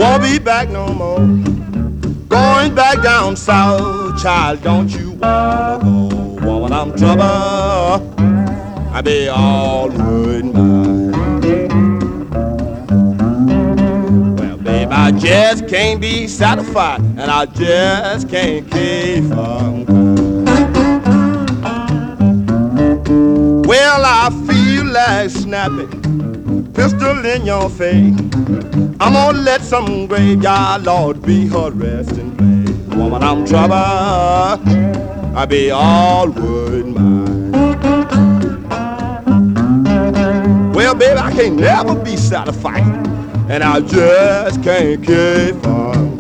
Won't be back no more. Going back down south, child, don't you wanna go? Woman, I'm trouble. I be all worried mine. Well, babe, I just can't be satisfied, and I just can't keep from crying. Well, I feel like snapping pistol in your face. I'm gonna let some graveyard lord be her resting place. Woman, I'm trouble. I be all worried mine. Well, baby, I can't never be satisfied, and I just can't keep from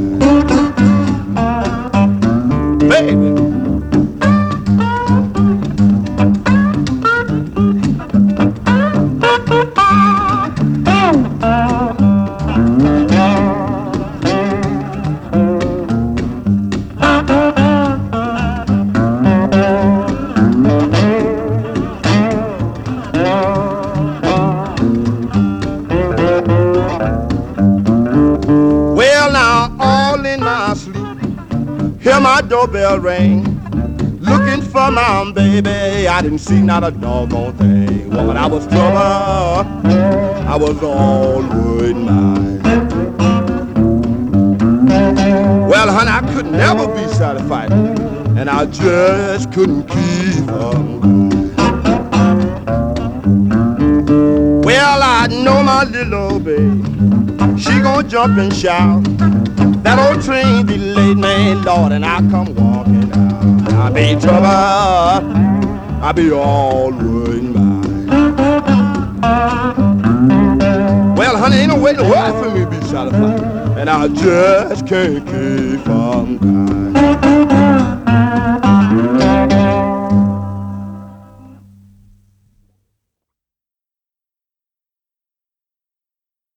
crying. Baby. Hear my doorbell ring, looking for my baby. I didn't see not a doggone thing. Woman, I was trouble. I was all worried mine. Well, honey, I could never be satisfied, and I just couldn't keep on. Well, I know my little baby, she gon' jump and shout. That old train delayed me, Lord, and I come walking out. I be trouble, I be all worried mine. Well, honey, ain't no way in the world for me to be satisfied, and I just can't keep from crying.